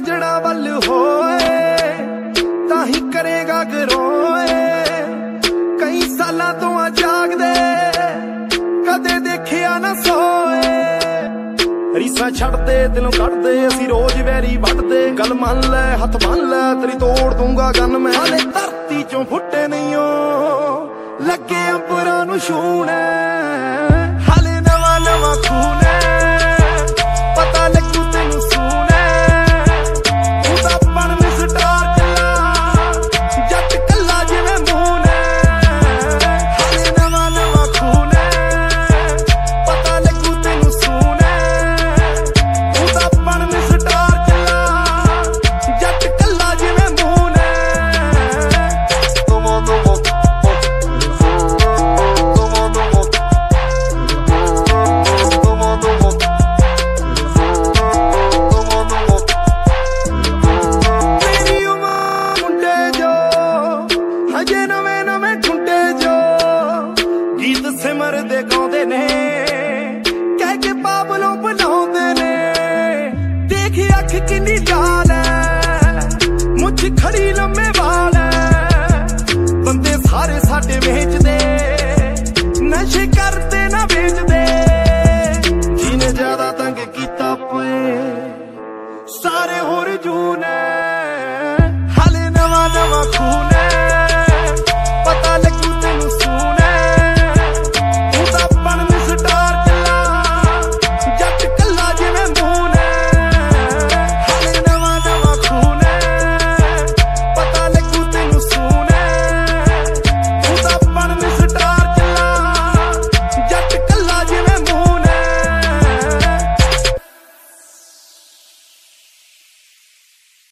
ਸਾਜਣਾ ਵੱਲ ਹੋਏ ਤਾਂ ਹੀ ਕਰੇਗਾ ਗਰੋਏ। ਕਈ ਸਾਲਾਂ ਤੋਂ ਆ ਜਾਗਦੇ ਕਦੇ ਦੇਖਿਆ ਨਾ ਸੋਏ। ਰੀਸਾਂ ਛੱਡਦੇ ਦਿਲੋਂ ਕੱਢਦੇ ਅਸੀਂ ਰੋਜ਼ ਵੈਰੀ ਵੱਢਦੇ। ਗੱਲ ਮੰਨ ਲੈ ਹੱਥ ਬੰਨ ਲੈ ਤੇਰੀ ਤੋੜ ਦੂੰਗਾ ਗਨ ਮੈਂ। ਹਾਲੇ ਧਰਤੀ ਚੋਂ ਫੁੱਟੇ ਨਹੀਂ ਓ ਲੱਗੇ ਅੰਬਰਾਂ ਨੂੰ ਛੂਣੇ। ਹਾਲੇ ਨਵਾਂ ਨਵਾਂ ਖੂਨ